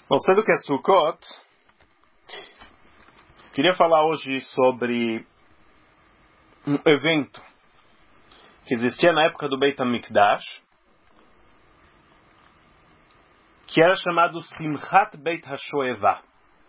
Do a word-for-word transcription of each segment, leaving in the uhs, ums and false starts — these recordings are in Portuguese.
Bom, sendo que é Sukkot, queria falar hoje sobre um evento que existia na época do Beit HaMikdash, que era chamado Simchat Beit HaShoevah.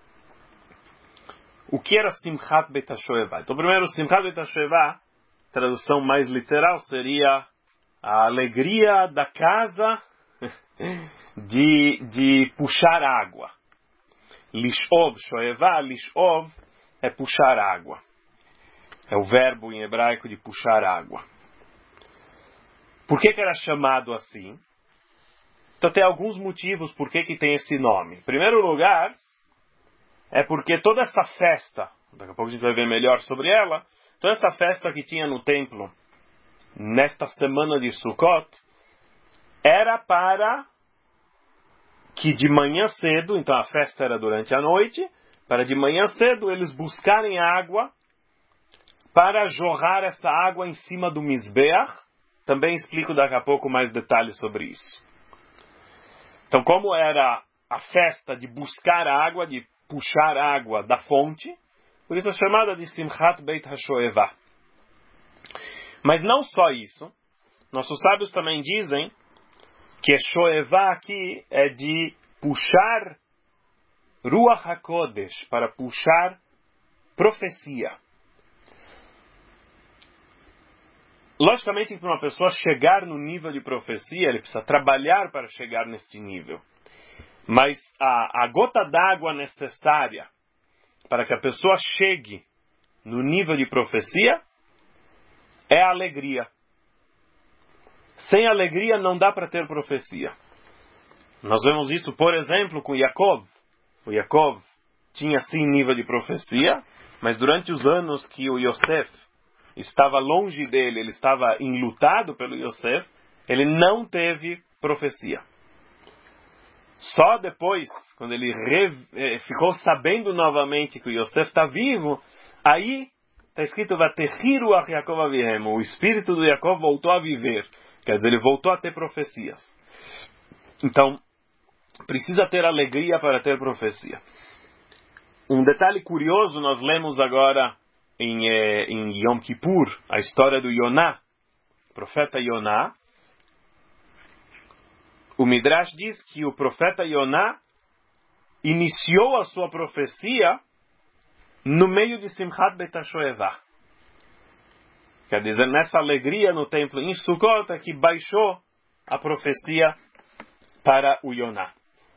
O que era Simchat Beit HaShoevah? Então, primeiro, Simchat Beit HaShoevah, tradução mais literal, seria a alegria da casa de, de puxar água. Lishov, Shoevah, Lishov é puxar água. É o verbo em hebraico de puxar água. Por que que era chamado assim? Então tem alguns motivos por que que tem esse nome. Em primeiro lugar, é porque toda essa festa, daqui a pouco a gente vai ver melhor sobre ela, toda essa festa que tinha no templo, nesta semana de Sukkot, era para que de manhã cedo, então a festa era durante a noite, para de manhã cedo eles buscarem água para jorrar essa água em cima do Mizbeach. Também explico daqui a pouco mais detalhes sobre isso. Então, como era a festa de buscar água, de puxar água da fonte, por isso é chamada de Simchat Beit HaShoevah. Mas não só isso, nossos sábios também dizem que Shoevah aqui é de puxar Ruach HaKodesh, para puxar profecia. Logicamente, para uma pessoa chegar no nível de profecia, ele precisa trabalhar para chegar neste nível. Mas a, a gota d'água necessária para que a pessoa chegue no nível de profecia é a alegria. Sem alegria não dá para ter profecia. Nós vemos isso, por exemplo, com Yaakov. O Yaakov tinha sim nível de profecia, mas durante os anos que o Yosef estava longe dele, ele estava enlutado pelo Yosef, ele não teve profecia. Só depois, quando ele re, ficou sabendo novamente que o Yosef está vivo, aí está escrito Vatechiru ach Yaakov avihem, o espírito do Yaakov voltou a viver. Quer dizer, ele voltou a ter profecias. Então, precisa ter alegria para ter profecia. Um detalhe curioso, nós lemos agora em, eh, em Yom Kippur, a história do Yoná, profeta Yoná. O Midrash diz que o profeta Yoná iniciou a sua profecia no meio de Simchat Beit HaShoevah. Quer dizer, nessa alegria no templo em Sukkot é que baixou a profecia para o Yoná.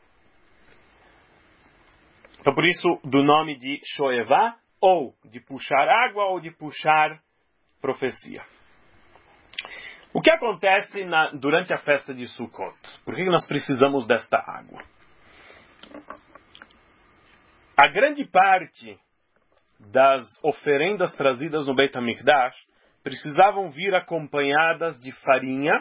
Então, por isso, do nome de Shoevah, ou de puxar água, ou de puxar profecia. O que acontece na, durante a festa de Sukkot? Por que nós precisamos desta água? A grande parte das oferendas trazidas no Beit HaMikdash precisavam vir acompanhadas de farinha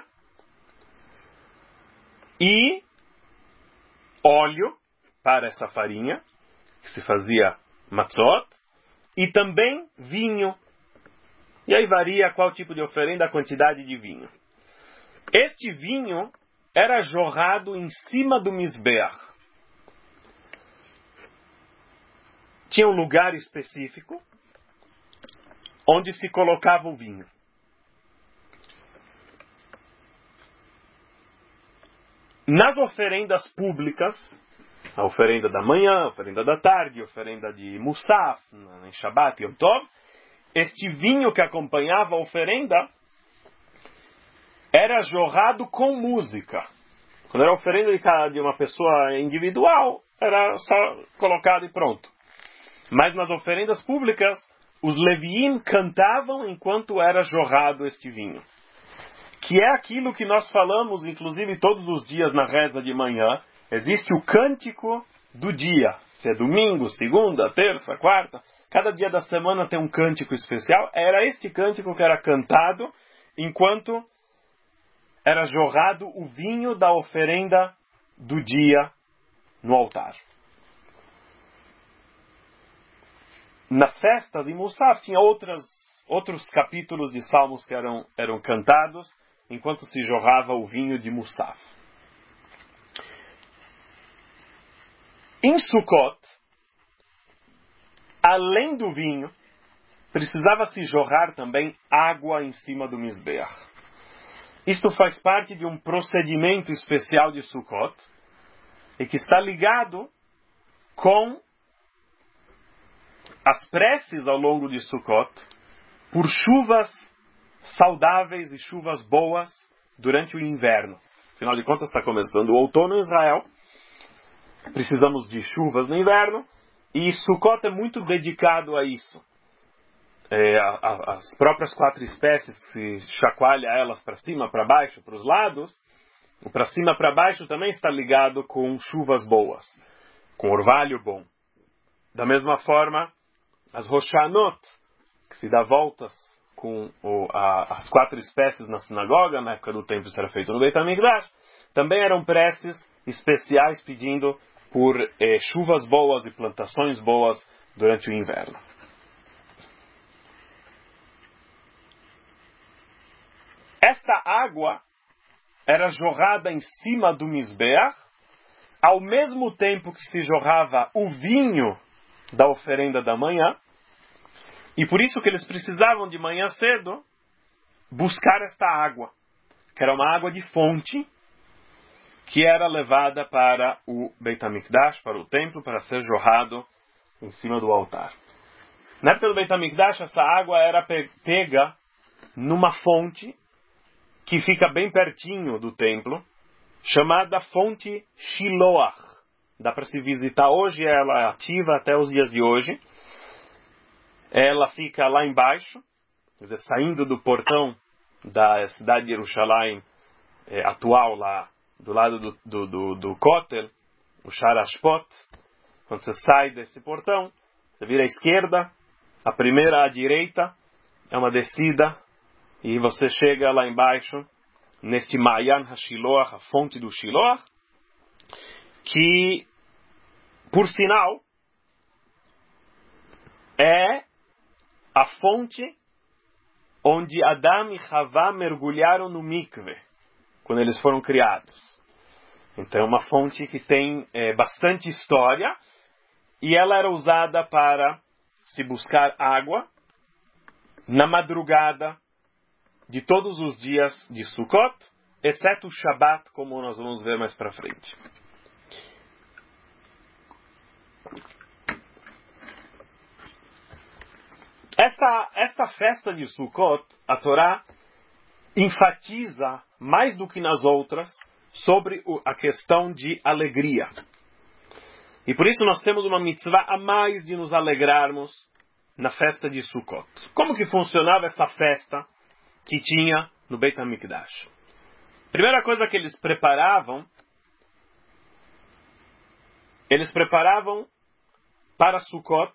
e óleo para essa farinha, que se fazia matzot, e também vinho. E aí varia qual tipo de oferenda, a quantidade de vinho. Este vinho era jorrado em cima do Mizbeach. Tinha um lugar específico onde se colocava o vinho. Nas oferendas públicas, a oferenda da manhã, a oferenda da tarde, a oferenda de Musaf, em Shabbat e Yom Tov, este vinho que acompanhava a oferenda era jorrado com música. Quando era oferenda de uma pessoa individual, era só colocado e pronto. Mas nas oferendas públicas, os Leviim cantavam enquanto era jorrado este vinho. Que é aquilo que nós falamos, inclusive, todos os dias na reza de manhã. Existe o cântico do dia. Se é domingo, segunda, terça, quarta. Cada dia da semana tem um cântico especial. Era este cântico que era cantado enquanto era jorrado o vinho da oferenda do dia no altar. Nas festas em Musaf tinha outras, outros capítulos de salmos que eram, eram cantados enquanto se jorrava o vinho de Musaf. Em Sukkot, além do vinho, precisava se jorrar também água em cima do Mizbeach. Isto faz parte de um procedimento especial de Sukkot e que está ligado com as preces ao longo de Sukkot por chuvas saudáveis e chuvas boas durante o inverno. Afinal de contas, está começando o outono em Israel. Precisamos de chuvas no inverno e Sukkot é muito dedicado a isso. É, a, a, as próprias quatro espécies que se chacoalha elas para cima, para baixo, para os lados, o para cima, para baixo também está ligado com chuvas boas, com orvalho bom. Da mesma forma, as Roshanot, que se dá voltas com o, a, as quatro espécies na sinagoga, na época do templo isso era feito no Beit HaMikdash, também eram preces especiais pedindo por eh, chuvas boas e plantações boas durante o inverno. Esta água era jorrada em cima do Mizbeach, ao mesmo tempo que se jorrava o vinho da oferenda da manhã, e por isso que eles precisavam de manhã cedo buscar esta água, que era uma água de fonte, que era levada para o Beit HaMikdash, para o templo, para ser jorrado em cima do altar. Na época do Beit HaMikdash, essa água era pega numa fonte que fica bem pertinho do templo, chamada fonte Shiloach. Dá para se visitar hoje, ela é ativa até os dias de hoje. Ela fica lá embaixo, quer dizer, saindo do portão da cidade de Jerusalém é, atual, lá do lado do, do, do, do Kotel, o Sharashpot. Quando você sai desse portão, você vira à esquerda, a primeira à direita é uma descida, e você chega lá embaixo, neste Mayan HaShiloach, a fonte do Shiloach, que, por sinal, é a fonte onde Adão e Havá mergulharam no mikve, quando eles foram criados. Então é uma fonte que tem é, bastante história, e ela era usada para se buscar água na madrugada de todos os dias de Sukkot, exceto o Shabat, como nós vamos ver mais para frente. Esta, esta festa de Sukkot, a Torá enfatiza mais do que nas outras sobre a questão de alegria. E por isso nós temos uma mitzvah a mais de nos alegrarmos na festa de Sukkot. Como que funcionava essa festa que tinha no Beit HaMikdash? Primeira coisa que eles preparavam, eles preparavam para Sukkot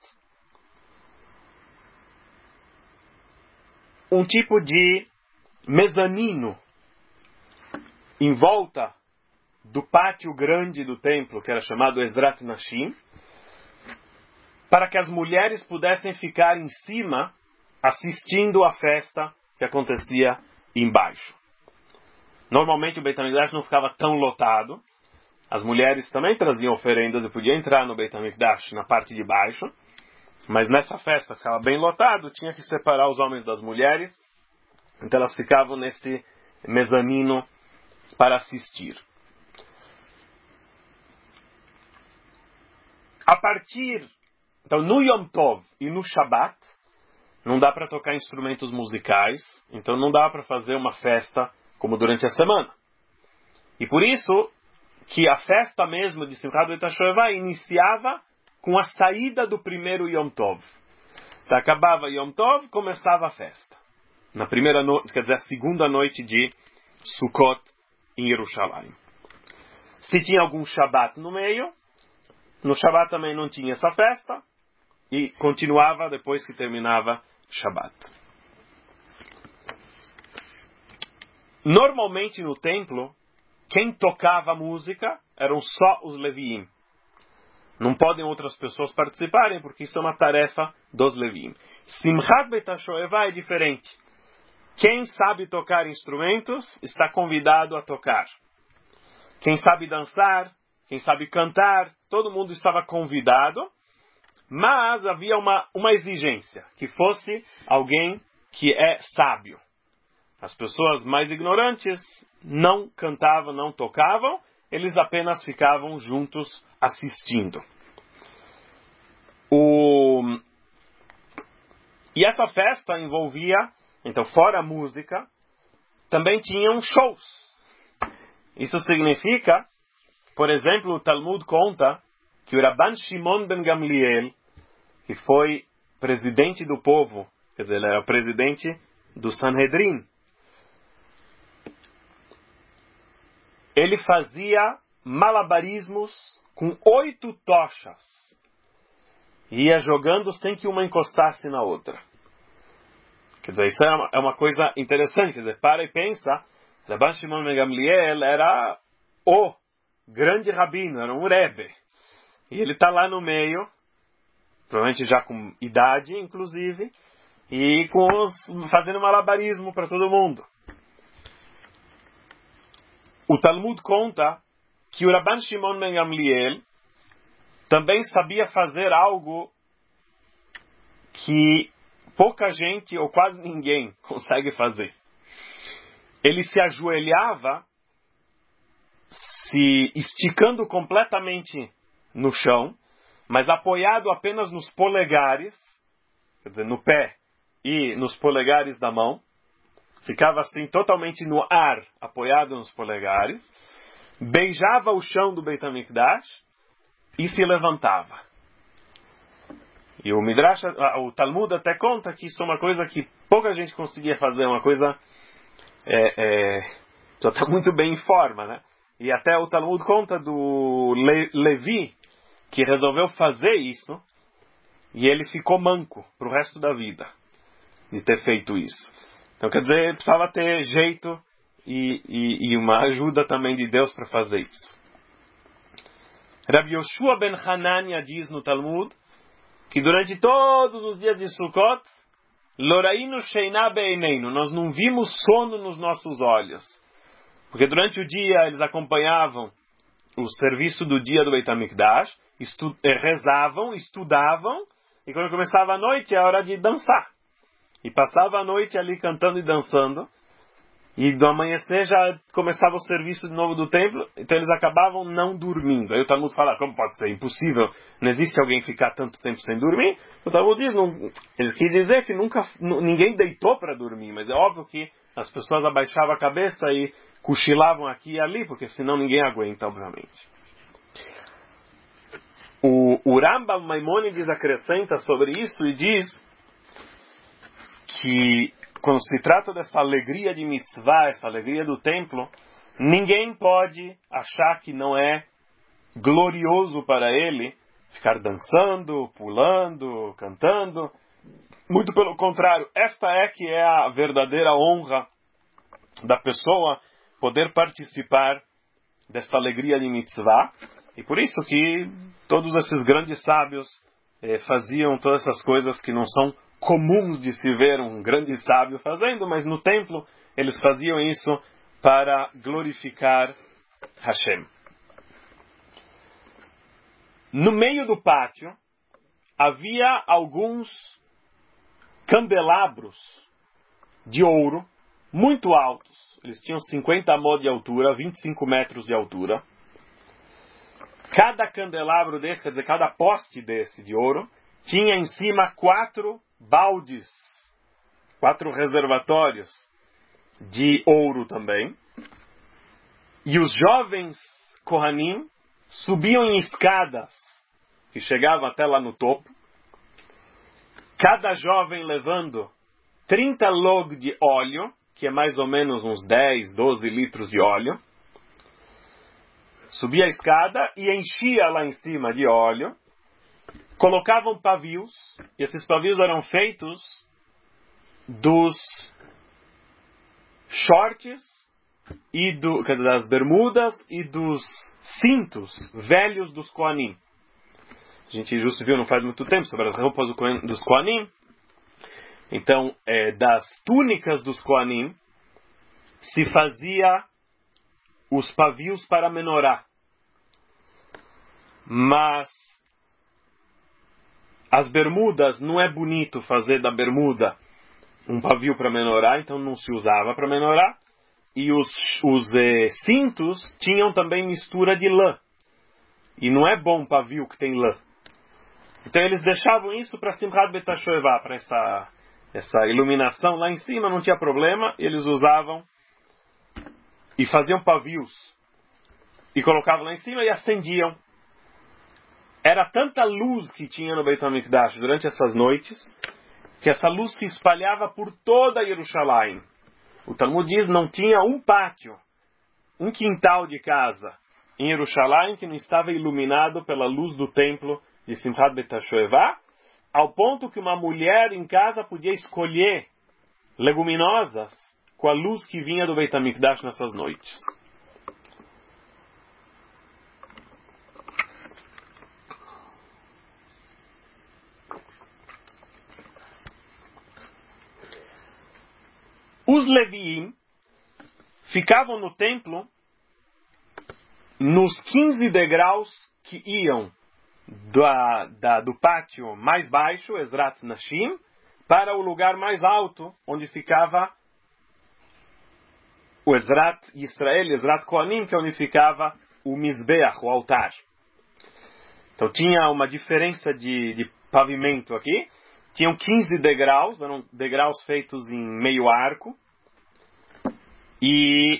um tipo de mezanino em volta do pátio grande do templo, que era chamado Ezrat Nashim, para que as mulheres pudessem ficar em cima assistindo à festa que acontecia embaixo. Normalmente o Beit HaMikdash não ficava tão lotado. As mulheres também traziam oferendas e podiam entrar no Beit HaMikdash na parte de baixo. Mas nessa festa ficava bem lotado, tinha que separar os homens das mulheres. Então elas ficavam nesse mezanino para assistir. A partir... Então no Yom Tov e no Shabat, não dá para tocar instrumentos musicais, então não dá para fazer uma festa como durante a semana. E por isso que a festa mesmo de Simchat Beit HaShoevah iniciava com a saída do primeiro Yom Tov. Então, acabava Yom Tov, começava a festa. Na primeira noite, quer dizer, a segunda noite de Sukkot em Jerusalém. Se tinha algum Shabat no meio, no Shabat também não tinha essa festa, e continuava depois que terminava Shabat. Normalmente no templo, quem tocava música eram só os Leviim. Não podem outras pessoas participarem, porque isso é uma tarefa dos Leviim. Simchat Beit HaShoevah é diferente. Quem sabe tocar instrumentos está convidado a tocar. Quem sabe dançar, quem sabe cantar, todo mundo estava convidado, mas havia uma, uma exigência, que fosse alguém que é sábio. As pessoas mais ignorantes não cantavam, não tocavam, eles apenas ficavam juntos assistindo. O... E essa festa envolvia, então fora a música, também tinham shows. Isso significa, por exemplo, o Talmud conta que o Rabban Shimon ben Gamliel, que foi presidente do povo, quer dizer, ele era o presidente do Sanhedrin, ele fazia malabarismos com oito tochas. Ia jogando sem que uma encostasse na outra. Quer dizer, isso é uma, é uma coisa interessante. Quer dizer, para e pensa, Rabban Shimon ben Gamliel era o grande rabino, era um rebbe. E ele está lá no meio, provavelmente já com idade, inclusive, e com os, fazendo malabarismo para todo mundo. O Talmud conta que o Rabban Shimon ben Gamliel também sabia fazer algo que pouca gente, ou quase ninguém, consegue fazer. Ele se ajoelhava, se esticando completamente no chão, mas apoiado apenas nos polegares, quer dizer, no pé e nos polegares da mão. Ficava assim, totalmente no ar, apoiado nos polegares. Beijava o chão do Beit HaMikdash e se levantava. E o Midrash, o Talmud até conta que isso é uma coisa que pouca gente conseguia fazer, uma coisa é, é, já está muito bem em forma, né? E até o Talmud conta do Le, Levi, que resolveu fazer isso, e ele ficou manco para o resto da vida de ter feito isso. Então, quer dizer, precisava ter jeito e, e, e uma ajuda também de Deus para fazer isso. Rabbi Yoshua ben Hanania diz no Talmud que durante todos os dias de Sukkot, Lorainu Sheina Be'eineinu, nós não vimos sono nos nossos olhos. Porque durante o dia eles acompanhavam o serviço do dia do Beit HaMikdash, estu- rezavam, estudavam, e quando começava a noite é hora de dançar. E passava a noite ali cantando e dançando. E do amanhecer já começava o serviço de novo do templo. Então eles acabavam não dormindo. Aí o Talmud fala, como pode ser? Impossível. Não existe alguém ficar tanto tempo sem dormir. O Talmud diz, não, ele quis dizer que nunca, ninguém deitou para dormir. Mas é óbvio que as pessoas abaixavam a cabeça e cochilavam aqui e ali. Porque senão ninguém aguenta, obviamente. O, o Rambam Maimônides acrescenta sobre isso e diz que quando se trata dessa alegria de mitzvah, essa alegria do templo, ninguém pode achar que não é glorioso para ele ficar dançando, pulando, cantando. Muito pelo contrário, esta é que é a verdadeira honra da pessoa poder participar desta alegria de mitzvah. E por isso que todos esses grandes sábios eh, faziam todas essas coisas que não são comuns de se ver um grande sábio fazendo, mas no templo eles faziam isso para glorificar Hashem. No meio do pátio havia alguns candelabros de ouro muito altos. Eles tinham cinquenta amot de altura, vinte e cinco metros de altura. Cada candelabro desse, quer dizer, cada poste desse de ouro, tinha em cima quatro baldes, quatro reservatórios de ouro também. E os jovens Kohanim subiam em escadas que chegavam até lá no topo. Cada jovem levando trinta log de óleo, que é mais ou menos uns dez, doze litros de óleo. Subia a escada e enchia lá em cima de óleo. Colocavam pavios, e esses pavios eram feitos dos shorts, e do, das bermudas e dos cintos velhos dos Kohanim. A gente justo viu não faz muito tempo sobre as roupas dos Kohanim. Então, é, das túnicas dos Kohanim se fazia os pavios para a menorá. mas as bermudas, não é bonito fazer da bermuda um pavio para menorá, então não se usava para menorá. E os, os eh, cintos tinham também mistura de lã. E não é bom pavio que tem lã. Então eles deixavam isso para Simchat Beit HaShoevah, para essa, essa iluminação lá em cima, não tinha problema. Eles usavam e faziam pavios. E colocavam lá em cima e acendiam. Era tanta luz que tinha no Beit HaMikdash durante essas noites, que essa luz se espalhava por toda Jerusalém. O Talmud diz, não tinha um pátio, um quintal de casa em Jerusalém que não estava iluminado pela luz do templo de Simchat Beit HaShoevah, ao ponto que uma mulher em casa podia escolher leguminosas com a luz que vinha do Beit HaMikdash nessas noites. Os Leviim ficavam no templo nos quinze degraus que iam da, da, do pátio mais baixo, Ezrat Nashim, para o lugar mais alto, onde ficava o Ezrat Israel, Ezrat Kohanim, que é onde ficava o Mizbeach, o altar. Então tinha uma diferença de, de pavimento aqui. Tinham quinze degraus, eram degraus feitos em meio arco. E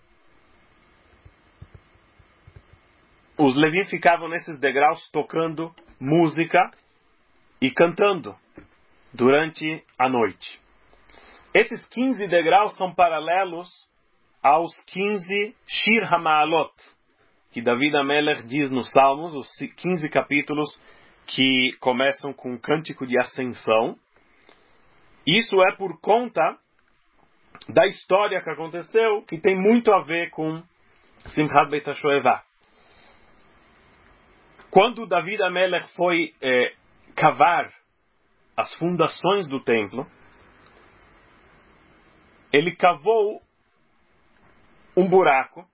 os Levi ficavam nesses degraus tocando música e cantando durante a noite. Esses quinze degraus são paralelos aos quinze Shir HaMa'alot, que David HaMelech diz nos Salmos, os quinze capítulos que começam com um cântico de ascensão. Isso é por conta da história que aconteceu, que tem muito a ver com Simchat Beit HaShoevah. Quando David HaMelech foi é, cavar as fundações do templo, ele cavou um buraco,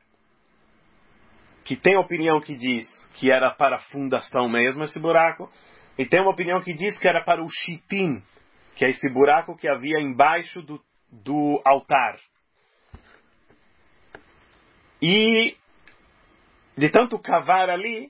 que tem opinião que diz que era para a fundação mesmo esse buraco, e tem uma opinião que diz que era para o Shittim, que é esse buraco que havia embaixo do, do altar. E de tanto cavar ali,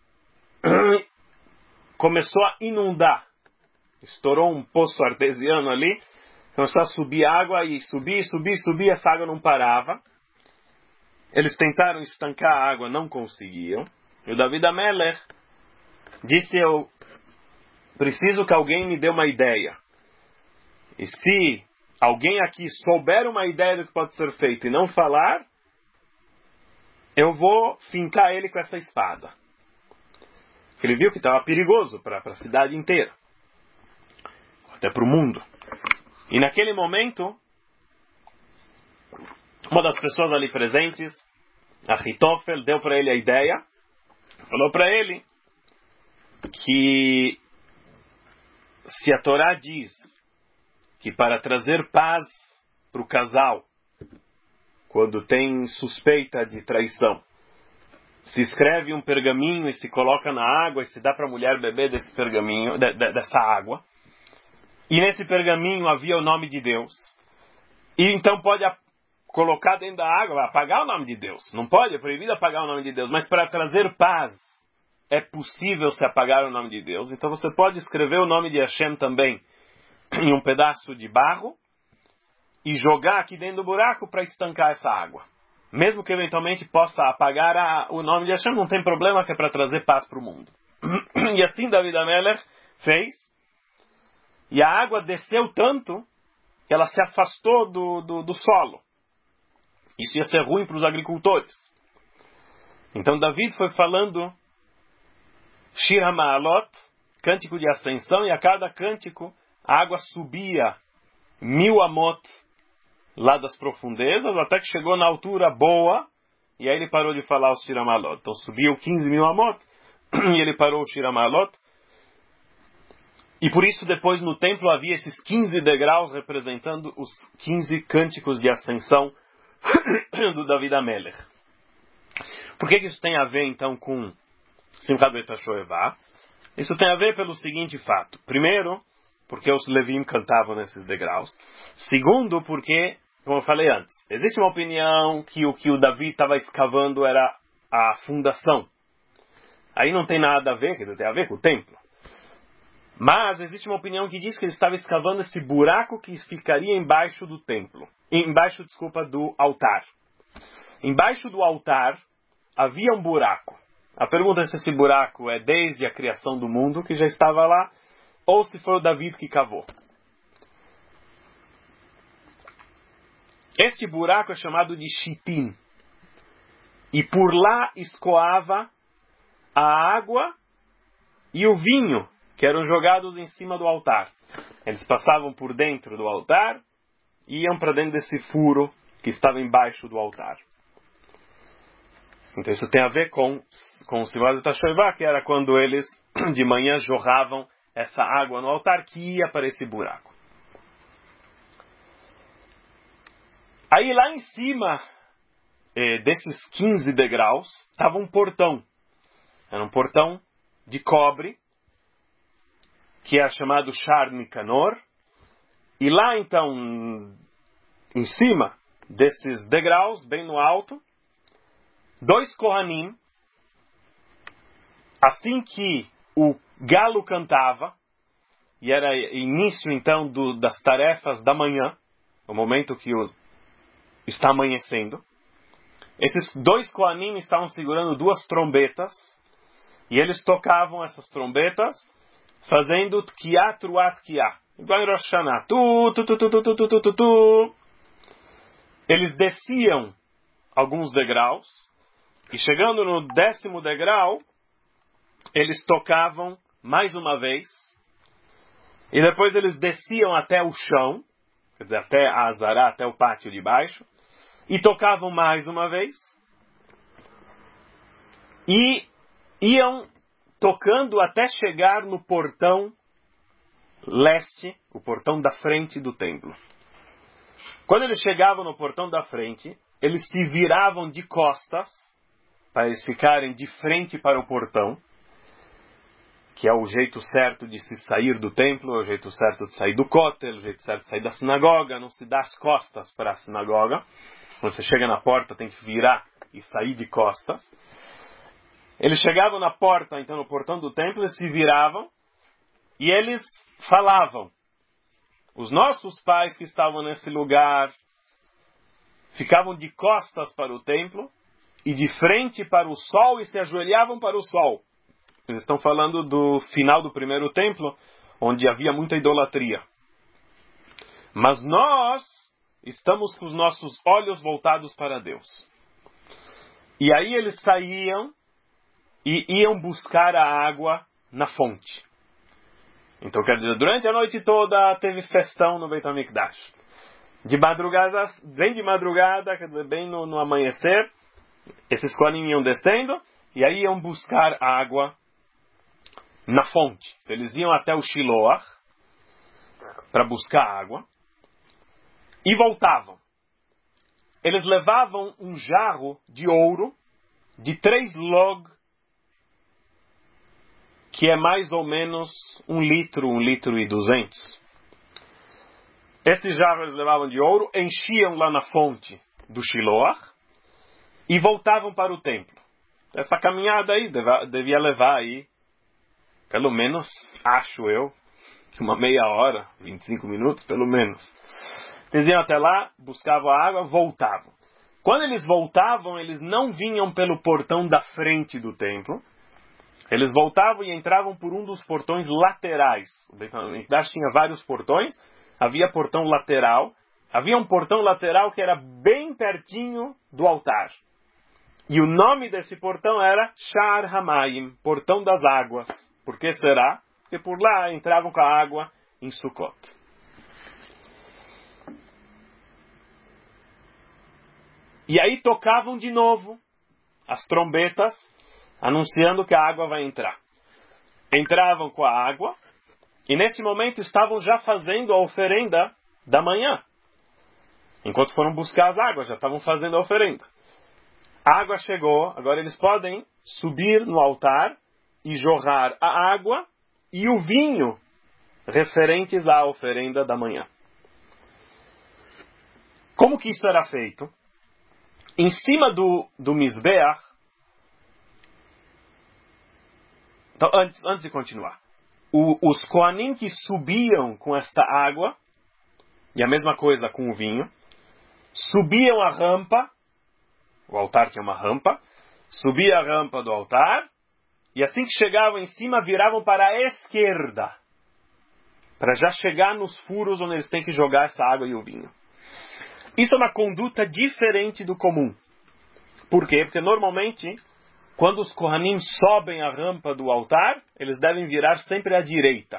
começou a inundar. Estourou um poço artesiano ali, começou a subir água, e subir, subir, subir, essa água não parava. Eles tentaram estancar a água, não conseguiam. E o David HaMelech disse, eu preciso que alguém me dê uma ideia. E se alguém aqui souber uma ideia do que pode ser feito e não falar, eu vou fincar ele com essa espada. Ele viu que estava perigoso para a cidade inteira. Até para o mundo. E naquele momento, uma das pessoas ali presentes, Ahitofel, deu para ele a ideia, falou para ele que se a Torá diz que para trazer paz para o casal, quando tem suspeita de traição, se escreve um pergaminho e se coloca na água e se dá para a mulher beber desse pergaminho, de, de, dessa água, e nesse pergaminho havia o nome de Deus, e então pode colocar dentro da água, apagar o nome de Deus. Não pode, é proibido apagar o nome de Deus. Mas para trazer paz, é possível se apagar o nome de Deus. Então você pode escrever o nome de Hashem também em um pedaço de barro e jogar aqui dentro do buraco para estancar essa água. Mesmo que eventualmente possa apagar a, o nome de Hashem, não tem problema, que é para trazer paz para o mundo. E assim David HaMelech fez. E a água desceu tanto que ela se afastou do, do, do solo. Isso ia ser ruim para os agricultores. Então David foi falando Shir HaMa'alot, cântico de ascensão, e a cada cântico a água subia mil amot lá das profundezas, até que chegou na altura boa, e aí ele parou de falar o Shir HaMa'alot. Então subiu quinze mil amot, e ele parou o Shir HaMa'alot. E por isso depois no templo havia esses quinze degraus representando os quinze cânticos de ascensão do David HaMelech. Por que isso tem a ver então com Simchat Beit HaShoevah. Isso tem a ver pelo seguinte fato. Primeiro, porque os Levim cantavam nesses degraus. Segundo, porque, como eu falei antes, existe uma opinião que o que o Davi estava escavando era a fundação. Aí não tem nada a ver, quer dizer, tem a ver com o templo. Mas existe uma opinião que diz que ele estava escavando esse buraco que ficaria embaixo do templo. Embaixo, desculpa, do altar. Embaixo do altar havia um buraco. A pergunta é se esse buraco é desde a criação do mundo, que já estava lá, ou se foi o Davi que cavou. Este buraco é chamado de Shittim. E por lá escoava a água e o vinho, que eram jogados em cima do altar. Eles passavam por dentro do altar e iam para dentro desse furo que estava embaixo do altar. Então isso tem a ver com, com o Simchat Beit HaShoevah, que era quando eles de manhã jorravam essa água no altar que ia para esse buraco. Aí lá em cima eh, desses quinze degraus estava um portão. Era um portão de cobre, que é chamado Shar Nicanor. E lá então, em cima desses degraus, bem no alto, dois Kohanim, assim que o galo cantava, e era início então do, das tarefas da manhã, o momento que o, está amanhecendo, esses dois Kohanim estavam segurando duas trombetas, e eles tocavam essas trombetas, fazendo Tkiá, Truá, Tkiá. Igual em Rosh Hashanah. Tu, tu, tu, tu, tu, tu, tu, tu, tu, tu. Eles desciam alguns degraus, e chegando no décimo degrau, eles tocavam mais uma vez, e depois eles desciam até o chão, quer dizer, até a Azará, até o pátio de baixo, e tocavam mais uma vez, e iam tocando até chegar no portão leste, o portão da frente do templo. Quando eles chegavam no portão da frente, eles se viravam de costas, para eles ficarem de frente para o portão, que é o jeito certo de se sair do templo, é o jeito certo de sair do cótel, é o jeito certo de sair da sinagoga, não se dá as costas para a sinagoga. Quando você chega na porta, tem que virar e sair de costas. Eles chegavam na porta, então no portão do templo, eles se viravam e eles falavam. Os nossos pais que estavam nesse lugar ficavam de costas para o templo e de frente para o sol e se ajoelhavam para o sol. Eles estão falando do final do primeiro templo, onde havia muita idolatria. Mas nós estamos com os nossos olhos voltados para Deus. E aí eles saíam e iam buscar a água na fonte. Então, quer dizer, durante a noite toda teve festão no Beit HaMikdash. De madrugada, bem de madrugada, quer dizer, bem no, no amanhecer, esses Kohanim iam descendo e aí iam buscar água na fonte. Eles iam até o Shiloach para buscar água e voltavam. Eles levavam um jarro de ouro de três log, que é mais ou menos um litro, um litro e duzentos. Esse jarro eles levavam de ouro, enchiam lá na fonte do Shiloach e voltavam para o templo. Essa caminhada aí devia levar aí, pelo menos, acho eu, uma meia hora, vinte e cinco minutos, pelo menos. Eles iam até lá, buscavam a água, voltavam. Quando eles voltavam, eles não vinham pelo portão da frente do templo. Eles voltavam e entravam por um dos portões laterais. O Beit HaMikdash tinha vários portões. Havia portão lateral. Havia um portão lateral que era bem pertinho do altar. E o nome desse portão era Shar Hamayim, portão das águas. Por que será? Porque por lá entravam com a água em Sukkot. E aí tocavam de novo as trombetas, anunciando que a água vai entrar. Entravam com a água, e nesse momento estavam já fazendo a oferenda da manhã. Enquanto foram buscar as águas, já estavam fazendo a oferenda. A água chegou, agora eles podem subir no altar e jorrar a água e o vinho referentes à oferenda da manhã. Como que isso era feito? Em cima do, do Mizbeach, então antes, antes de continuar, o, os Kohanim que subiam com esta água, e a mesma coisa com o vinho, subiam a rampa, o altar tinha uma rampa, subia a rampa do altar, e assim que chegavam em cima, viravam para a esquerda, para já chegar nos furos onde eles têm que jogar essa água e o vinho. Isso é uma conduta diferente do comum. Por quê? Porque normalmente, quando os Kohanim sobem a rampa do altar, eles devem virar sempre à direita.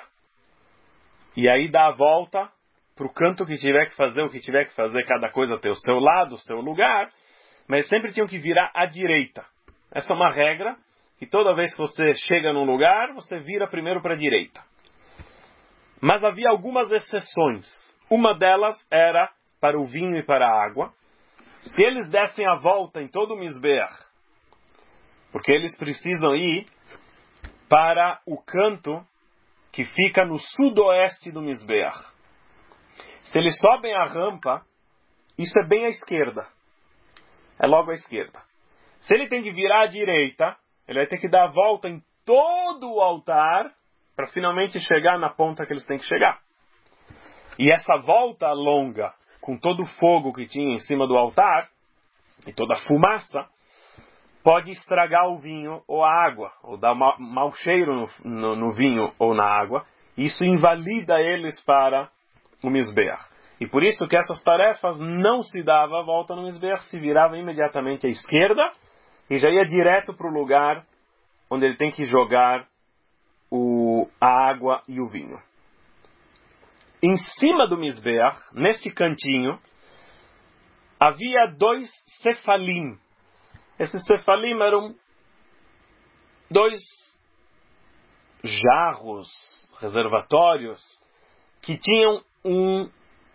E aí dá a volta para o canto que tiver que fazer, o que tiver que fazer, cada coisa tem o seu lado, o seu lugar, mas sempre tinham que virar à direita. Essa é uma regra, que toda vez que você chega num lugar, você vira primeiro para a direita. Mas havia algumas exceções. Uma delas era para o vinho e para a água. Se eles dessem a volta em todo o Mizbeach, porque eles precisam ir para o canto que fica no sudoeste do Mizbeach. Se eles sobem a rampa, isso é bem à esquerda. É logo à esquerda. Se ele tem que virar à direita, ele vai ter que dar a volta em todo o altar para finalmente chegar na ponta que eles têm que chegar. E essa volta longa, com todo o fogo que tinha em cima do altar, e toda a fumaça, pode estragar o vinho ou a água, ou dar mau, mau cheiro no, no, no vinho ou na água. Isso invalida eles para o Mizbeach. E por isso que essas tarefas não se dava a volta no Mizbeach, se virava imediatamente à esquerda, e já ia direto para o lugar onde ele tem que jogar o, a água e o vinho. Em cima do Mizbeach, neste cantinho, havia dois cefalim. Esses cefalim eram dois jarros, reservatórios, que tinham um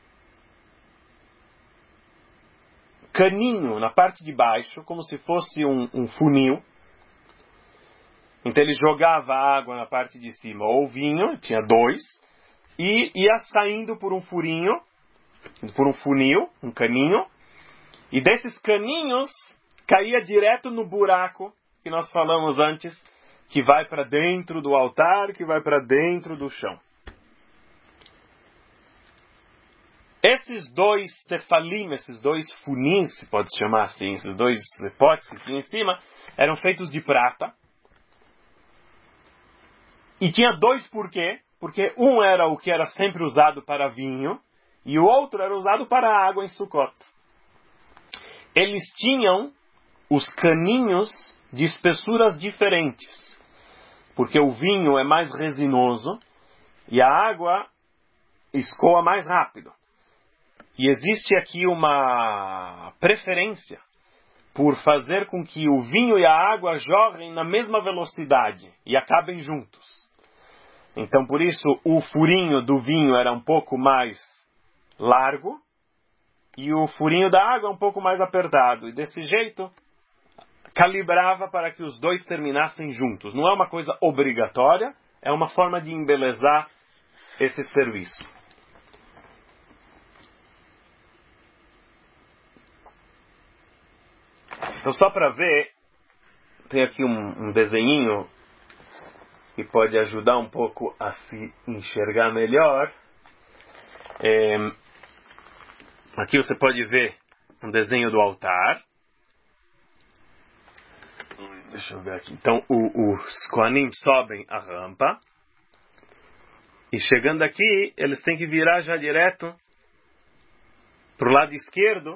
caninho na parte de baixo, como se fosse um, um funil. Então ele jogava água na parte de cima, ou vinho, tinha dois, e ia saindo por um furinho, por um funil, um caninho, e desses caninhos caía direto no buraco que nós falamos antes, que vai para dentro do altar, que vai para dentro do chão. Esses dois cefalim, esses dois funis, se pode chamar assim, esses dois potes que tinha em cima, eram feitos de prata. E tinha dois porquê, porque um era o que era sempre usado para vinho, e o outro era usado para água em Sukkot. Eles tinham os caninhos de espessuras diferentes, porque o vinho é mais resinoso e a água escoa mais rápido. E existe aqui uma preferência por fazer com que o vinho e a água jorrem na mesma velocidade e acabem juntos. Então, por isso, o furinho do vinho era um pouco mais largo e o furinho da água um pouco mais apertado. E desse jeito, calibrava para que os dois terminassem juntos. Não é uma coisa obrigatória, é uma forma de embelezar esse serviço. Então, só para ver, tem aqui um, um desenhinho que pode ajudar um pouco a se enxergar melhor. É, aqui você pode ver um desenho do altar. Deixa eu ver aqui. Então, o, os Kohanim sobem a rampa. E chegando aqui, eles têm que virar já direto para o lado esquerdo.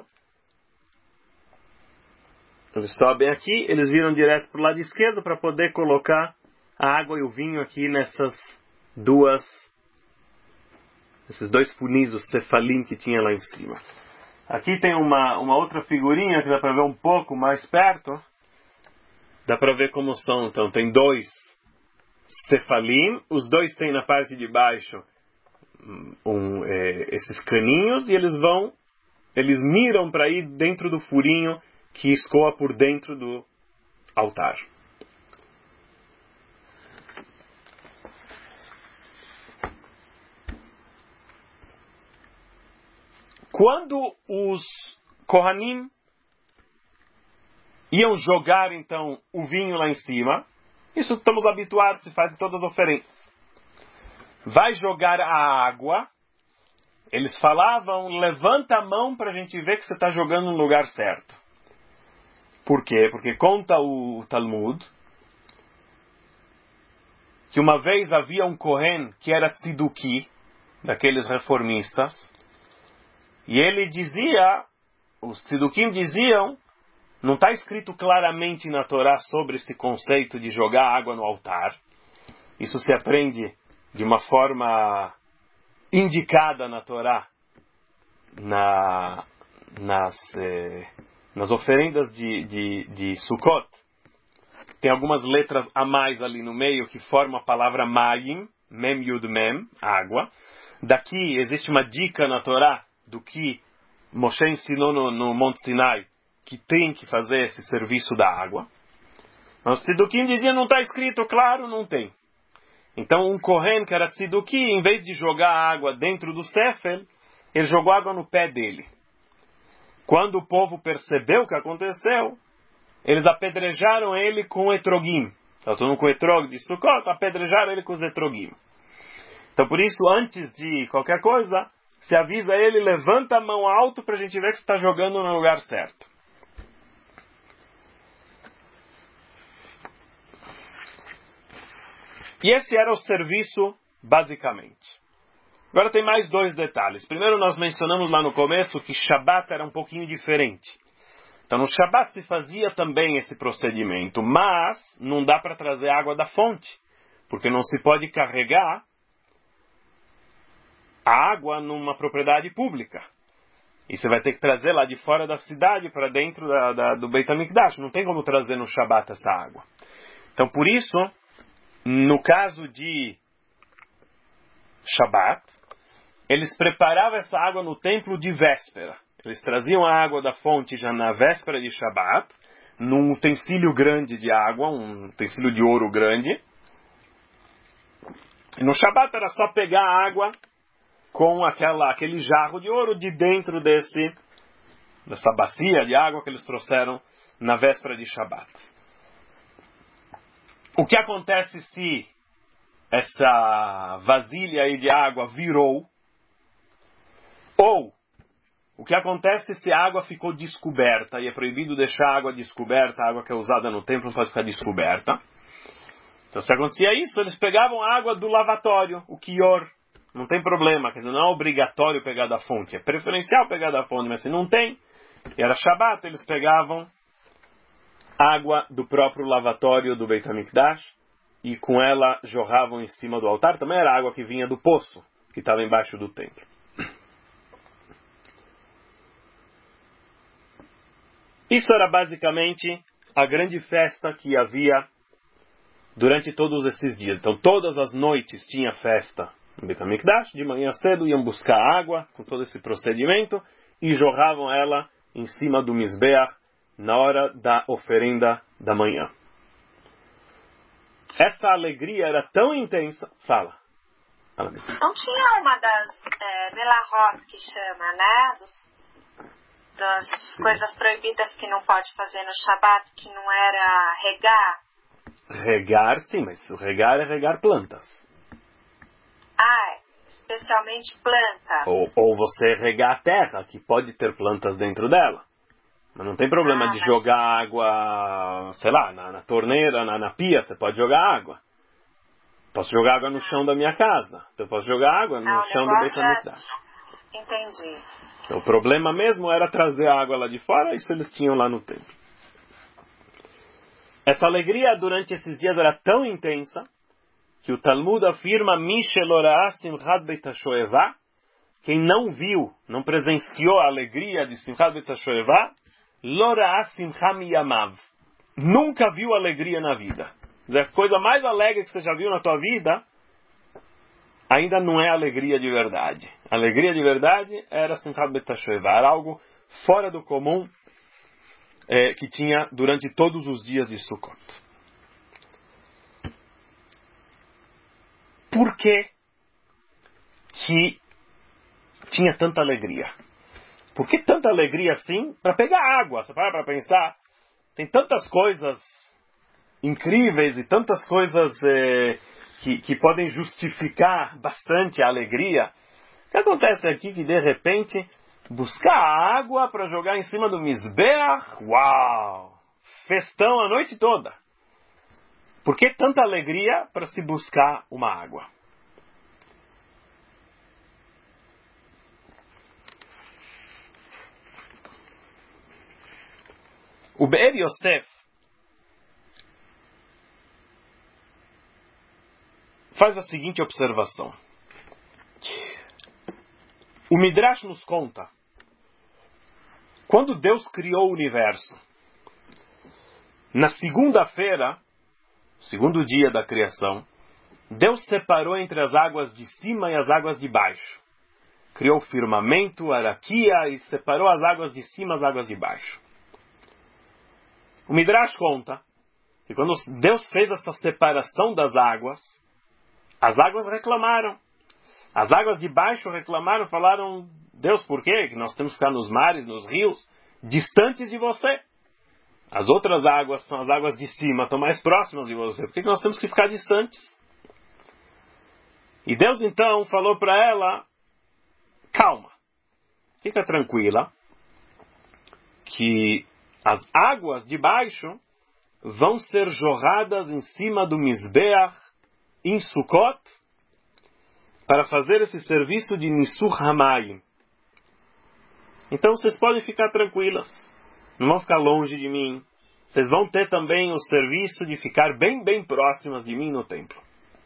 Eles sobem aqui, eles viram direto para o lado esquerdo para poder colocar a água e o vinho aqui nessas duas, esses dois funis, os cefalim que tinha lá em cima. Aqui tem uma, uma outra figurinha que dá para ver um pouco mais perto. Dá para ver como são. Então tem dois cefalim, os dois têm na parte de baixo um, é, esses caninhos e eles vão, eles miram para ir dentro do furinho que escoa por dentro do altar. Quando os Kohanim iam jogar, então, o vinho lá em cima, isso estamos habituados, se faz em todas as oferendas. Vai jogar a água, eles falavam, levanta a mão para a gente ver que você está jogando no lugar certo. Por quê? Porque conta o Talmud que uma vez havia um Kohen que era tziduki, daqueles reformistas, e ele dizia, os tzidukim diziam, não está escrito claramente na Torá sobre esse conceito de jogar água no altar. Isso se aprende de uma forma indicada na Torá, na, nas, eh, nas oferendas de, de, de Sukkot. Tem algumas letras a mais ali no meio que formam a palavra Mayim, Mem Yud Mem, água. Daqui existe uma dica na Torá do que Moshe ensinou no, no Monte Sinai, que tem que fazer esse serviço da água. Mas o Tzidukim dizia, não está escrito, claro, não tem. Então um Kohen que era Tziduki, em vez de jogar água dentro do Sefer, ele jogou água no pé dele. Quando o povo percebeu o que aconteceu, eles apedrejaram ele com etrogim. Então, todo mundo com etrog de Sukkot, apedrejaram ele com os etrogim. Então, por isso, antes de qualquer coisa, se avisa ele, levanta a mão alto para a gente ver que você está jogando no lugar certo. E esse era o serviço, basicamente. Agora tem mais dois detalhes. Primeiro, nós mencionamos lá no começo que Shabat era um pouquinho diferente. Então, no Shabat se fazia também esse procedimento, mas não dá para trazer água da fonte, porque não se pode carregar a água numa propriedade pública. E você vai ter que trazer lá de fora da cidade para dentro da, da, do Beit HaMikdash. Não tem como trazer no Shabat essa água. Então, por isso, no caso de Shabat, eles preparavam essa água no templo de véspera. Eles traziam a água da fonte já na véspera de Shabat, num utensílio grande de água, um utensílio de ouro grande. E no Shabat era só pegar a água com aquela, aquele jarro de ouro de dentro desse, dessa bacia de água que eles trouxeram na véspera de Shabat. O que acontece se essa vasilha aí de água virou? Ou o que acontece se a água ficou descoberta, e é proibido deixar a água descoberta, a água que é usada no templo não pode ficar descoberta. Então, se acontecia isso, eles pegavam a água do lavatório, o kior, não tem problema, quer dizer, não é obrigatório pegar da fonte, é preferencial pegar da fonte, mas se não tem, e era Shabat, eles pegavam água do próprio lavatório do Beit HaMikdash, e com ela jorravam em cima do altar, também era água que vinha do poço, que estava embaixo do templo. Isso era basicamente a grande festa que havia durante todos esses dias. Então, todas as noites tinha festa no Beit HaMikdash, de manhã cedo iam buscar água, com todo esse procedimento, e jorravam ela em cima do Mizbeach, na hora da oferenda da manhã. Essa alegria era tão intensa... Fala. Fala. Não tinha uma das é, Melahot que chama, né? Dos... das Sim. coisas proibidas que não pode fazer no Shabat, que não era regar? Regar, sim, mas o regar é regar plantas. Ah, especialmente plantas. Ou, ou você regar a terra, que pode ter plantas dentro dela. Mas não tem problema ah, de mas... jogar água, sei lá, na, na torneira, na, na pia, você pode jogar água. Posso jogar água no chão da minha casa. Eu posso jogar água no ah, chão do Beit HaMikdash. É... Entendi. Então, o problema mesmo era trazer a água lá de fora, isso eles tinham lá no templo. Essa alegria durante esses dias era tão intensa que o Talmud afirma Mishelorah Simchat Beit HaShoevah, quem não viu, não presenciou a alegria de Simchat Beit HaShoevah, Lorah Simcha Miyamav, nunca viu alegria na vida. A coisa mais alegre que você já viu na tua vida ainda não é alegria de verdade. A alegria de verdade era Simchat Beit HaShoevah, era algo fora do comum é, que tinha durante todos os dias de Sukkot. Por que que tinha tanta alegria? por que tanta alegria assim para pegar água? Você para para pensar, tem tantas coisas incríveis e tantas coisas eh, que, que podem justificar bastante a alegria. O que acontece aqui que de repente buscar água para jogar em cima do Mizbeach, uau! Festão a noite toda. Por que tanta alegria para se buscar uma água? O Be'er Yosef faz a seguinte observação. O Midrash nos conta, quando Deus criou o universo, na segunda-feira, segundo dia da criação, Deus separou entre as águas de cima e as águas de baixo. Criou o firmamento, a araquia e separou as águas de cima e as águas de baixo. O Midrash conta que quando Deus fez essa separação das águas, as águas reclamaram. As águas de baixo reclamaram, falaram, Deus, por quê? Que nós temos que ficar nos mares, nos rios, distantes de você. As outras águas são as águas de cima, estão mais próximas de você. Por que nós temos que ficar distantes? E Deus então falou para ela, calma, fica tranquila, que as águas de baixo vão ser jorradas em cima do Mizbeach em Sukkot para fazer esse serviço de Nisuch Hamayim. Então vocês podem ficar tranquilas, não vão ficar longe de mim. Vocês vão ter também o serviço de ficar bem, bem próximas de mim no templo.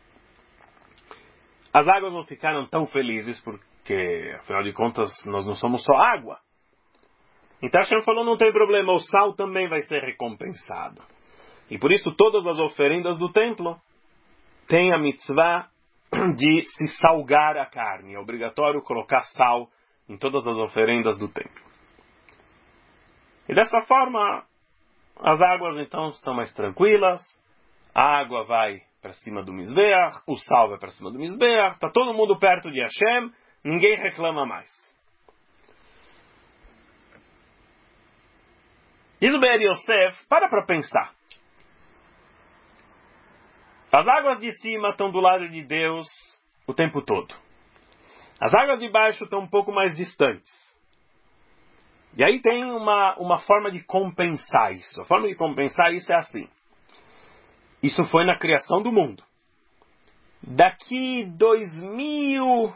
As águas não ficaram tão felizes porque, afinal de contas, nós não somos só água. Então Hashem falou, não tem problema, o sal também vai ser recompensado. E por isso todas as oferendas do templo têm a mitzvah de se salgar a carne. É obrigatório colocar sal em todas as oferendas do templo. E dessa forma, as águas então estão mais tranquilas, a água vai para cima do Mizbeach, o sal vai para cima do Mizbeach, está todo mundo perto de Hashem, ninguém reclama mais. Diz o Be'er Yosef, para para pensar. As águas de cima estão do lado de Deus o tempo todo. As águas de baixo estão um pouco mais distantes. E aí tem uma, uma forma de compensar isso. A forma de compensar isso é assim. Isso foi na criação do mundo. Daqui dois mil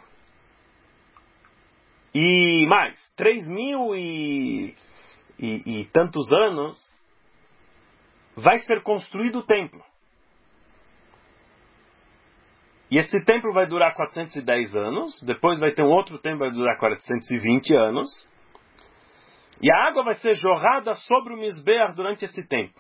e mais, três mil e, e, e tantos anos, vai ser construído o templo. E esse templo vai durar quatrocentos e dez anos, depois vai ter um outro templo que vai durar quatrocentos e vinte anos, e a água vai ser jorrada sobre o Mizbeach durante esse tempo.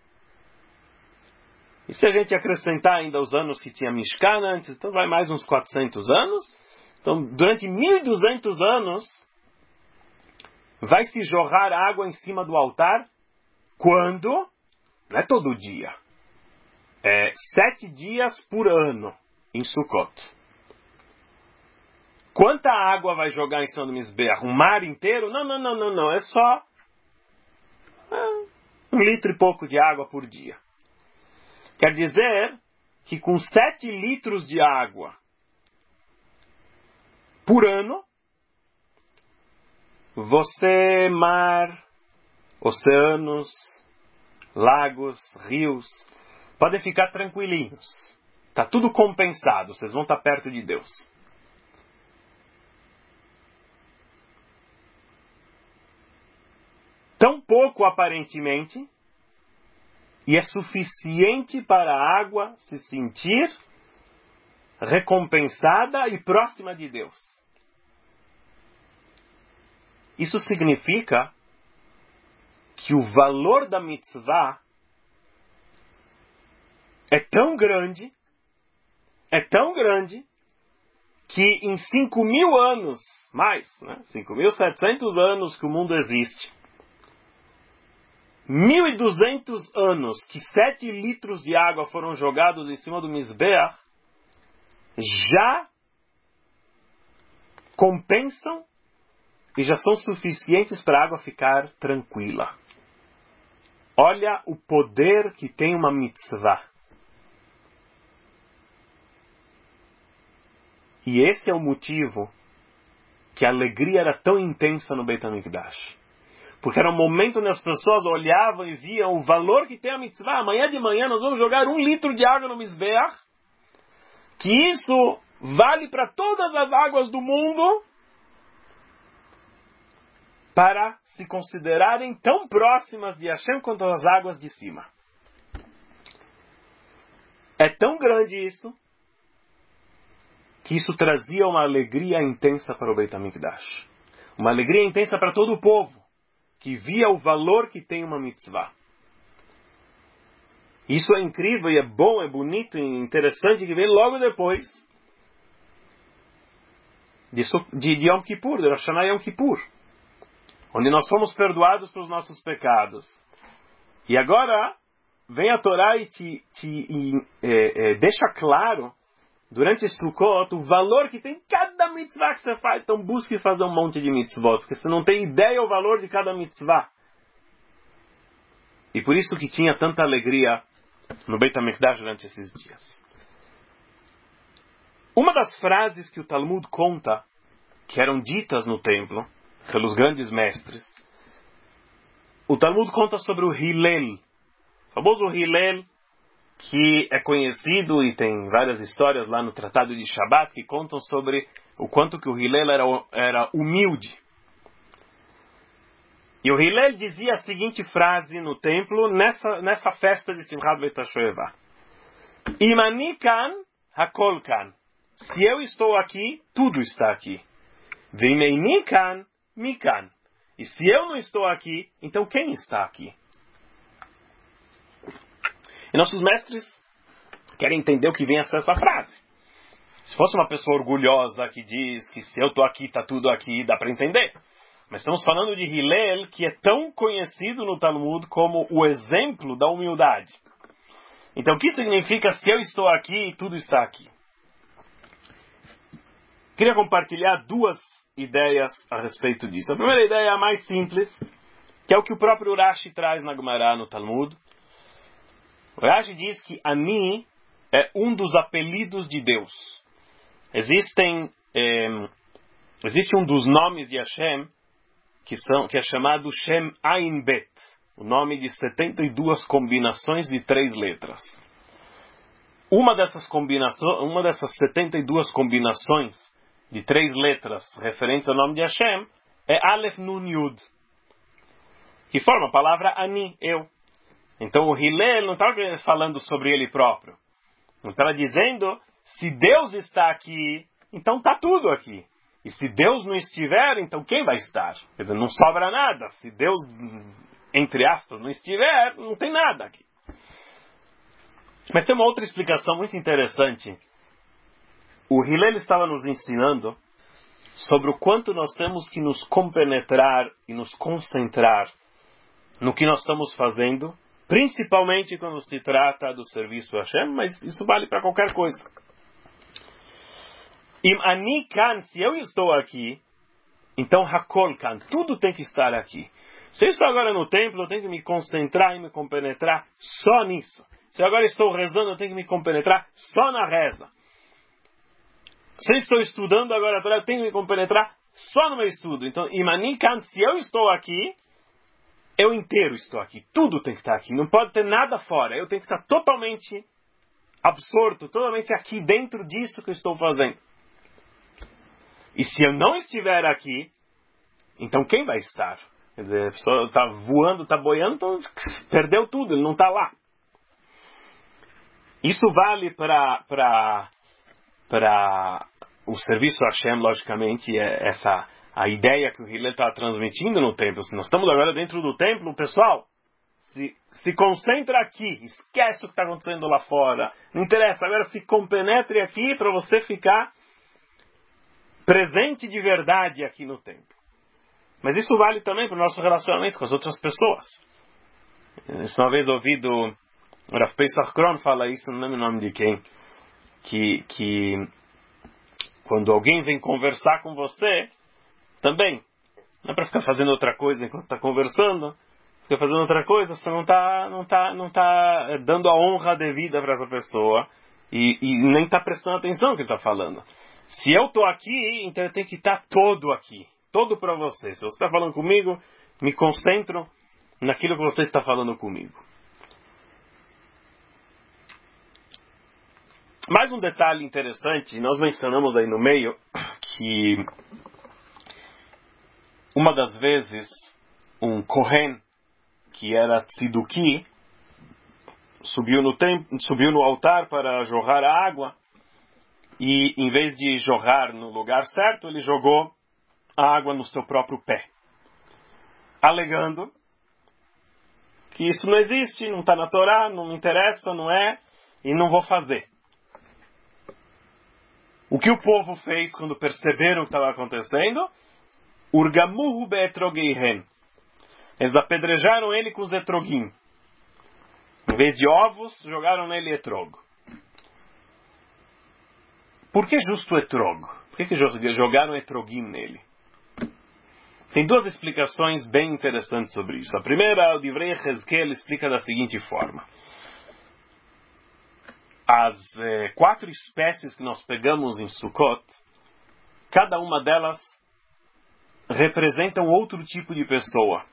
E se a gente acrescentar ainda os anos que tinha Mishkan antes, então vai mais uns quatrocentos anos. Então, durante mil e duzentos anos, vai se jorrar água em cima do altar, quando? Não é todo dia. É sete dias por ano, em Sukkot. Quanta água vai jogar em cima do Mizbeach? Um mar inteiro? Não, não, não, não, não. É só é, um litro e pouco de água por dia. Quer dizer que com sete litros de água por ano, você, mar, oceanos, lagos, rios, podem ficar tranquilinhos. Está tudo compensado, vocês vão estar perto de Deus. Tão pouco aparentemente, e é suficiente para a água se sentir recompensada e próxima de Deus. Isso significa que o valor da mitzvah é tão grande, é tão grande, que em cinco mil anos, mais, né, cinco mil e setecentos anos que o mundo existe, mil e duzentos anos que sete litros de água foram jogados em cima do Mizbeach, já compensam e já são suficientes para a água ficar tranquila. Olha o poder que tem uma mitzvah. E esse é o motivo que a alegria era tão intensa no Beit HaMikdash. Porque era um momento onde as pessoas olhavam e viam o valor que tem a mitzvah. Amanhã de manhã nós vamos jogar um litro de água no Mizbeach, que isso vale para todas as águas do mundo, para se considerarem tão próximas de Hashem quanto as águas de cima. É tão grande isso, que isso trazia uma alegria intensa para o Beit HaMikdash. Uma alegria intensa para todo o povo, que via o valor que tem uma mitzvah. Isso é incrível e é bom, é bonito e interessante, que vem logo depois de, de, de Yom Kippur, de Rosh Hashanah Yom Kippur, onde nós fomos perdoados pelos nossos pecados. E agora vem a Torá e te, te e, é, é, deixa claro, durante Sukkot, o valor que tem cada mitzvah que você faz. Então busque fazer um monte de mitzvot, porque você não tem ideia o valor de cada mitzvah. E por isso que tinha tanta alegria no Beit HaMikdash durante esses dias. Uma das frases que o Talmud conta, que eram ditas no templo, pelos grandes mestres, o Talmud conta sobre o Hillel, o famoso Hillel, que é conhecido e tem várias histórias lá no Tratado de Shabbat que contam sobre o quanto que o Hillel era, era humilde. E o Hillel dizia a seguinte frase no templo, nessa, nessa festa de Simchat Beit HaShoeva: Imani kan, hakol kan. Se eu estou aqui, tudo está aqui. Veimeini kan, mi kan. E se eu não estou aqui, então quem está aqui? E nossos mestres querem entender o que vem a ser essa frase. Se fosse uma pessoa orgulhosa que diz que se eu estou aqui, está tudo aqui, dá para entender. Mas estamos falando de Hillel, que é tão conhecido no Talmud como o exemplo da humildade. Então, o que significa se eu estou aqui, tudo está aqui? Queria compartilhar duas ideias a respeito disso. A primeira ideia é a mais simples, que é o que o próprio Rashi traz na Gemara, no Talmud. O Rashi diz que Ani é um dos apelidos de Deus. Existem, é, existe um dos nomes de Hashem que, são, que é chamado Shem Ain Bet, o nome de setenta e duas combinações de três letras. Uma dessas, combinações, uma dessas setenta e duas combinações de três letras referentes ao nome de Hashem é Aleph Nun Yud, que forma a palavra Ani, eu. Então o Hillel não estava falando sobre ele próprio. Ele estava dizendo, se Deus está aqui, então está tudo aqui. E se Deus não estiver, então quem vai estar? Quer dizer, não sobra nada. Se Deus, entre aspas, não estiver, não tem nada aqui. Mas tem uma outra explicação muito interessante. O Hillel estava nos ensinando sobre o quanto nós temos que nos compenetrar e nos concentrar no que nós estamos fazendo, principalmente quando se trata do serviço a Hashem, mas isso vale para qualquer coisa. Im ani kan, se eu estou aqui, então hakol kan, tudo tem que estar aqui. Se eu estou agora no templo, eu tenho que me concentrar e me compenetrar só nisso. Se eu agora estou rezando, eu tenho que me compenetrar só na reza. Se eu estou estudando agora, eu tenho que me compenetrar só no meu estudo. Então, im ani kan, se eu estou aqui, eu inteiro estou aqui. Tudo tem que estar aqui. Não pode ter nada fora. Eu tenho que estar totalmente absorto, totalmente aqui dentro disso que eu estou fazendo. E se eu não estiver aqui, então quem vai estar? Quer dizer, a pessoa está voando, está boiando, então perdeu tudo, ele não está lá. Isso vale para para para o serviço a Hashem, logicamente, é essa a ideia que o Hillel está transmitindo no templo. Se nós estamos agora dentro do templo, pessoal, se, se concentra aqui, esquece o que está acontecendo lá fora, não interessa, agora se compenetre aqui para você ficar presente de verdade aqui no templo. Mas isso vale também para o nosso relacionamento com as outras pessoas. Isso uma vez ouvi do Rav Pesach Kron fala isso, não lembro o nome de quem, que, que quando alguém vem conversar com você, também Não é para ficar fazendo outra coisa enquanto está conversando. Fica fazendo outra coisa, você não está não tá, não tá dando a honra devida para essa pessoa. E, e nem está prestando atenção no que ele está falando. Se eu estou aqui, então eu tenho que estar todo aqui. Todo para você. Se você está falando comigo, me concentro naquilo que você está falando comigo. Mais um detalhe interessante, nós mencionamos aí no meio que uma das vezes um Kohen, que era Tziduki, subiu no, temp- subiu no altar para jorrar a água e em vez de jorrar no lugar certo, ele jogou a água no seu próprio pé, alegando que isso não existe, não está na Torá, não me interessa, não é, e não vou fazer. O que o povo fez quando perceberam o que estava acontecendo? Urgamuhu be'etrogeihen. Eles apedrejaram ele com os etrogim. Em vez de ovos, jogaram nele etrogo. Por que justo etrogo? Por que, que jogaram etrogim nele? Tem duas explicações bem interessantes sobre isso. A primeira, o Divrei Hezkel explica da seguinte forma. As eh, quatro espécies que nós pegamos em Sukkot, cada uma delas representa um outro tipo de pessoa.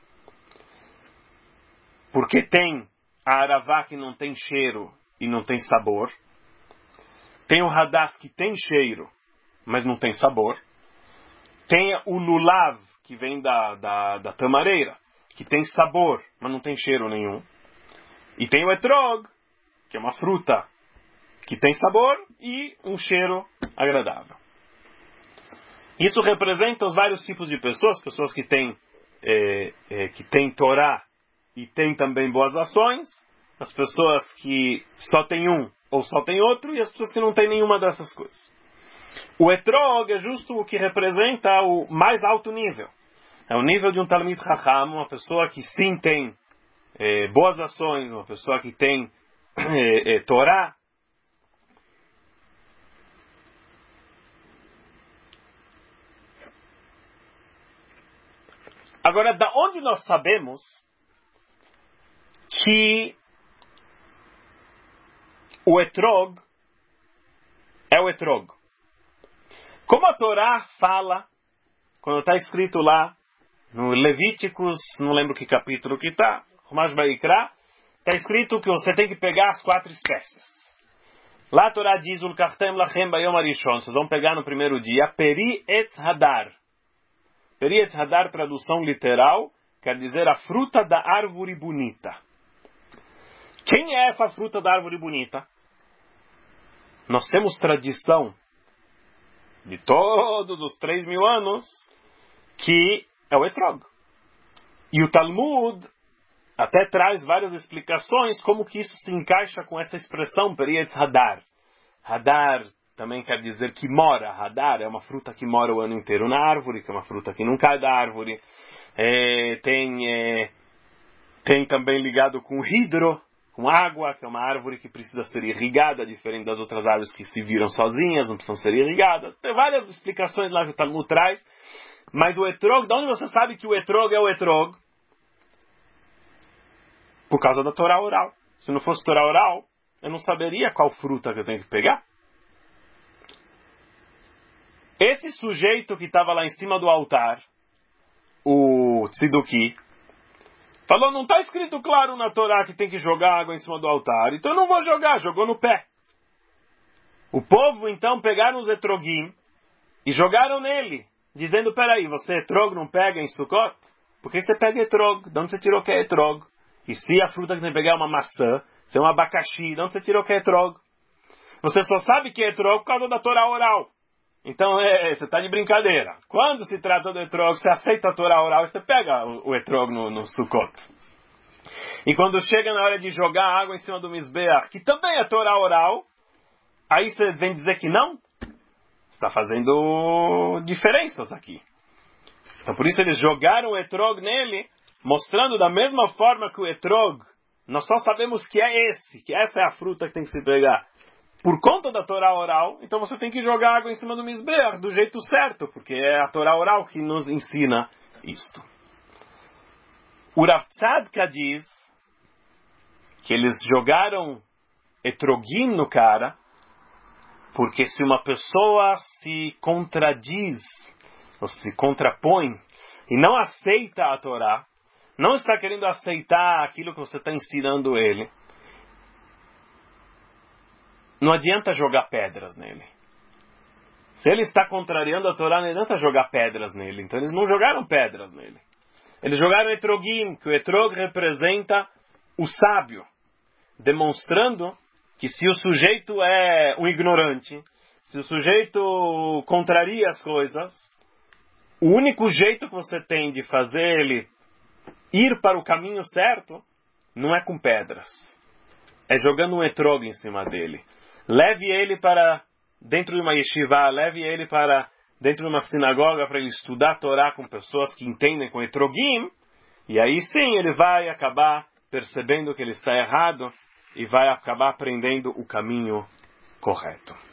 Porque tem a aravá que não tem cheiro e não tem sabor. Tem o hadass que tem cheiro, mas não tem sabor. Tem o lulav, que vem da, da, da tamareira, que tem sabor, mas não tem cheiro nenhum. E tem o etrog, que é uma fruta que tem sabor e um cheiro agradável. Isso representa os vários tipos de pessoas, pessoas que têm, é, é, que têm Torá e têm também boas ações, as pessoas que só têm um ou só têm outro, e as pessoas que não têm nenhuma dessas coisas. O etrog é justo o que representa o mais alto nível. É o nível de um Talmid Chacham, uma pessoa que sim tem é, boas ações, uma pessoa que tem é, é, Torá. Agora, da onde nós sabemos que o etrog é o etrog? Como a Torá fala, quando está escrito lá, no Levíticos, não lembro que capítulo que está, Chumash Vaikra, está escrito que você tem que pegar as quatro espécies. Lá a Torá diz, Ulkachtem lachem bayom arishon, vocês vão pegar no primeiro dia, Peri etz hadar. Peri etz hadar, tradução literal, quer dizer a fruta da árvore bonita. Quem é essa fruta da árvore bonita? Nós temos tradição de todos os três mil anos que é o etrog. E o Talmud até traz várias explicações como que isso se encaixa com essa expressão Peri etz hadar. Hadar também quer dizer que mora. Hadar é uma fruta que mora o ano inteiro na árvore, que é uma fruta que não cai da árvore. É, tem, é, tem também ligado com hidro, com água, que é uma árvore que precisa ser irrigada, diferente das outras árvores que se viram sozinhas, não precisam ser irrigadas. Tem várias explicações lá que o Talmud traz. Mas o etrog, de onde você sabe que o etrog é o etrog? Por causa da Torá oral. Se não fosse Torá oral, eu não saberia qual fruta que eu tenho que pegar. Esse sujeito que estava lá em cima do altar, o Tziduki, falou, não está escrito claro na Torá que tem que jogar água em cima do altar, então eu não vou jogar, jogou no pé. O povo então pegaram os etrogim e jogaram nele, dizendo, peraí, você etrog não pega em Sukkot? Por que você pega etrog? De onde você tirou que é etrog? E se a fruta que tem que pegar é uma maçã, se é um abacaxi, de onde você tirou que é etrog? Você só sabe que é etrog por causa da Torá oral. Então é, você está de brincadeira. Quando se trata do etrog, você aceita a Torá oral e você pega o, o etrog no, no Sukkot. E quando chega na hora de jogar água em cima do Mizbeach, que também é Torá oral, aí você vem dizer que não? Você está fazendo diferenças aqui. Então por isso eles jogaram o etrog nele, mostrando da mesma forma que o etrog, nós só sabemos que é esse, que essa é a fruta que tem que se pegar. Por conta da Torá oral, então você tem que jogar água em cima do Mizbeach do jeito certo, porque é a Torá oral que nos ensina isto. O Rav Tzadka diz que eles jogaram etrogim no cara, porque se uma pessoa se contradiz, ou se contrapõe, e não aceita a Torá, não está querendo aceitar aquilo que você está ensinando ele, não adianta jogar pedras nele. Se ele está contrariando a Torá, não adianta jogar pedras nele. Então eles não jogaram pedras nele. Eles jogaram etrogim, que o etrog representa o sábio, demonstrando que se o sujeito é um ignorante, se o sujeito contraria as coisas, o único jeito que você tem de fazer ele ir para o caminho certo não é com pedras. É jogando um etrog em cima dele. Leve ele para dentro de uma yeshiva, leve ele para dentro de uma sinagoga para ele estudar a Torá com pessoas que entendem com etrogim, e aí sim ele vai acabar percebendo que ele está errado e vai acabar aprendendo o caminho correto.